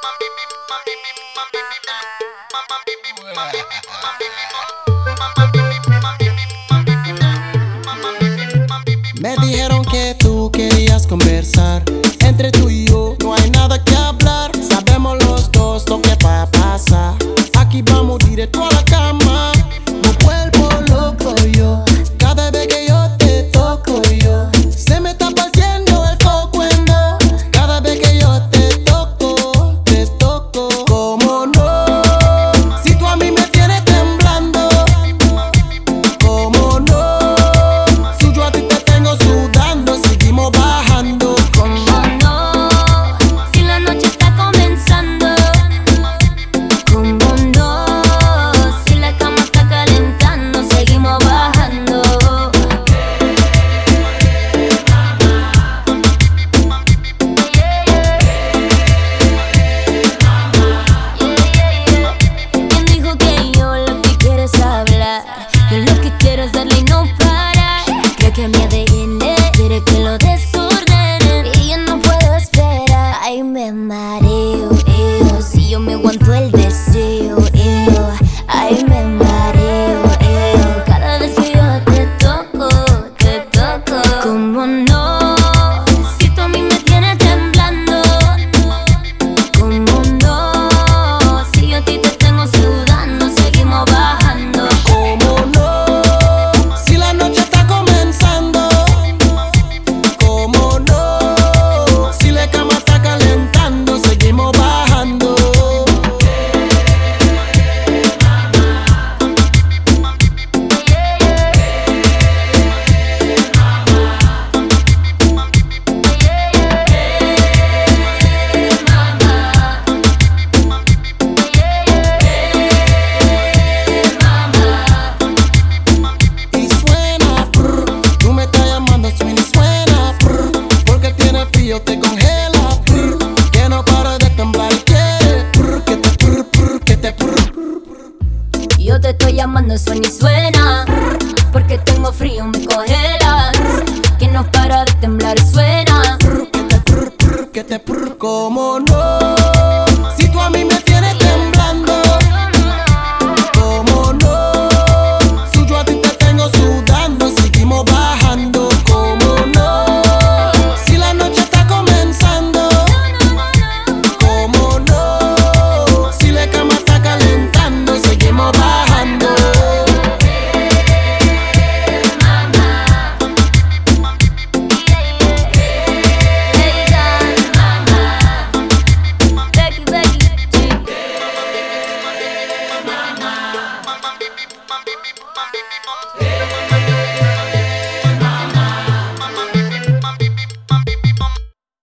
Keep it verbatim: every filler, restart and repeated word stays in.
Me dijeron que tú querías conversar. Entre tú y yo no hay nada que hablar. Sabemos los dos lo que va a pasar. Aquí vamos directo a la cama. Me vuelvo loco yo cada vez que yo te toco yo. Se me está partiendo el foco en dos cada vez que yo te toco, te toco. ¿Cómo no? Si tú a mí me tienes temblando. ¿Cómo no? Si yo a ti te tengo sudando, seguimos bajando. ¿Cómo no? Si la noche está comenzando. ¿Cómo no? Si la cama está calentando, seguimos bajando. ¿Quién dijo que yo lo que quiero es hablar? Yo lo que quiero es darle y no parar. Creo que mi A D N quiere que lo desordene y yo no puedo esperar. Ay, me mareo, eo, si yo me aguanto el deseo, eo. Ay, me mareo, eo, cada vez que yo te toco, te toco. ¿Cómo no? Si tú a mí me tienes temblando. ¿Cómo no? Si yo a ti te tengo sudando, seguimos bajando. ¿Cómo no? Si la noche está comenzando. ¿Cómo no? Si la cama está calentando, seguimos bajando. Y suena, prr, tú me estás llamando, suena y suena, prr, porque tiene frío, te congela, prr, que no para de temblar y quiere, prr, que te prr, prr, que te prr. Yo te estoy llamando, suena y suena, porque tengo frío, me congelas. Que no para de temblar, suena. Prr, que te prr, prr, que te prr. ¿Cómo no?